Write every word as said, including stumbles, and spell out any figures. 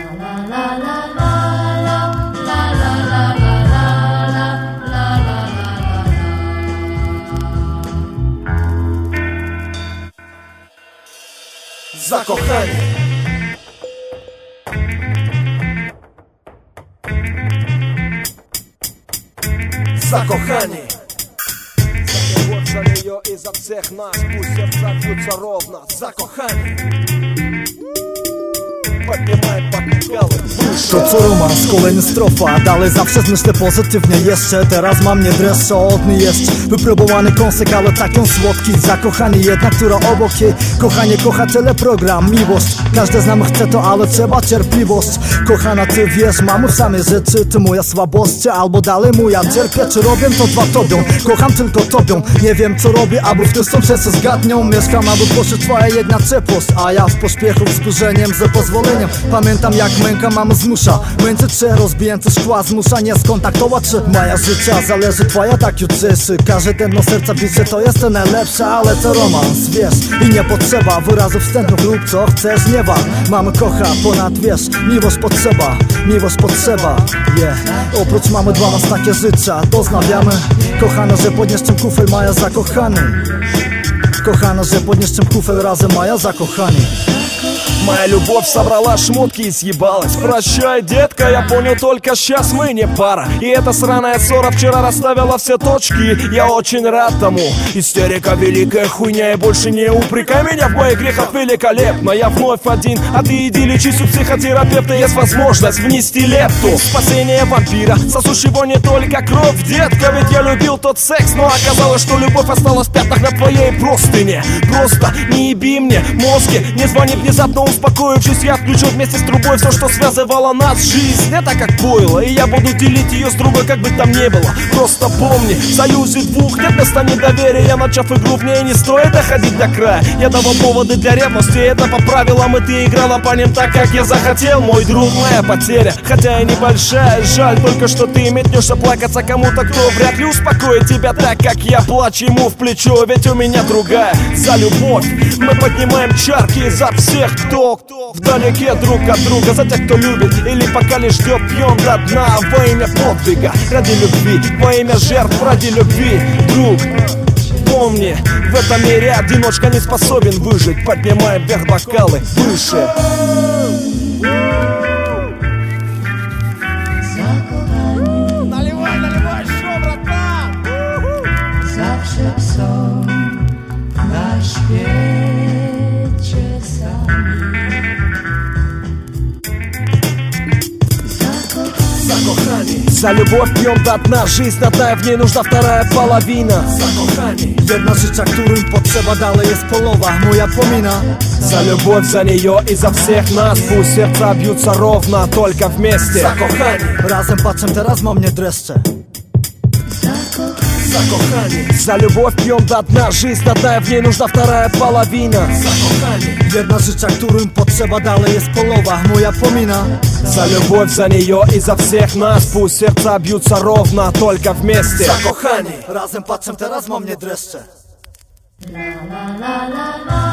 Zakochani. Zakochani. Заберут за нее изо всех нас, пусть сердца бьются ровно. Zakochani. Podniemaj podkały. To co romans, kolejny strofa. Dalej zawsze myślę pozytywnie jeszcze. Teraz mam nie dreszcze od niej jeszcze. Wypróbowany kąsek, ale taki on słodki. Zakochani jedna, która obok jej. Kochanie kocha teleprogram, miłość. Każdy z nam chce to, ale trzeba cierpliwość. Kochana, ty wiesz, mam same rzeczy. Ty moja słabość, albo dalej moja. Cierpię, czy robię to dwa tobą. Kocham tylko tobą. Nie wiem co robię, albo w tym przez zgadnią. Mieszkam, aby poczuć twoja jedna ciepłość. A ja w pośpiechu, wzburzeniem, za pozwoleniem. Pamiętam jak męka mam zmusza. Między trzy rozbijające szkła zmusza nie skontaktować się. Moja życia zależy, twoja tak już cieszy. Każde tętno serca bicie to jest to najlepsze. Ale to romans, wiesz, i nie potrzeba wyrazów wstępnych lub co chcesz, nie wal. Mamy kocha ponad, wiesz, miłość potrzeba. Miłość potrzeba, yeah. Oprócz mamy dla nas takie życia. Doznawiamy, kochana, że podniesz czym kufel moja zakochany. Kochana, że podniesz czym kufel razem moja zakochani. Моя любовь собрала шмотки и съебалась. Прощай, детка, я понял, только сейчас мы не пара. И эта сраная ссора вчера расставила все точки. Я очень рад тому. Истерика великая хуйня, и больше не упрекай меня в моих грехах великолепно. Я вновь один, а ты иди лечись у психотерапевта. Есть возможность внести лепту. Спасение вампира, сосушь его не только кровь, детка. Ведь я любил тот секс, но оказалось, что любовь осталась в пятнах на твоей простыне. Просто не еби мне мозги, не звони внезапно. Успокоившись, я включил вместе с трубой все, что связывало нас. Жизнь не так, как пойло, и я буду делить ее с другой, как бы там ни было. Просто помни, в союзе двух нет места недоверия. Начав игру в ней, не стоит доходить до края. Я давал поводы для ревности, это по правилам. И ты играла по ним так, как я захотел. Мой друг, моя потеря, хотя и небольшая. Жаль только, что ты метнешься плакаться кому-то, кто вряд ли успокоит тебя так, как я. Плачь ему в плечо, ведь у меня другая. За любовь мы поднимаем чарки, за всех, кто вдалеке друг от друга, за тех, кто любит или пока лишь ждет, пьем до дна. Во имя подвига, ради любви, во имя жертв, ради любви, друг. Помни, в этом мире одиночка не способен выжить. Поднимаем вверх бокалы выше. Наливай, наливай, шо, братан? Zawsze są na świecie sami. Zakochani. За любовь пьем до дна, жизнь одна, в ней нужна вторая половина. Zakochani. Jedna życia, którym potrzeba dalej jest polowa, moja pomina. За любовь, за нее и за всех нас. Пусть сердца бьются ровно, только вместе. Zakochani. Razem patrzę, teraz mam nie dreszcze. Zakochani. За любовь пьем до дна, жизнь одна, в ней нужна вторая половина. Zakochani. Jedna życia, którym potrzeba dalej jest polowa, moja pomina. За любовь, за нее и за всех нас. Пусть сердца бьются ровно, только вместе. Zakochani. Razem patrzę, teraz mam nie dreszcze. La la la la la.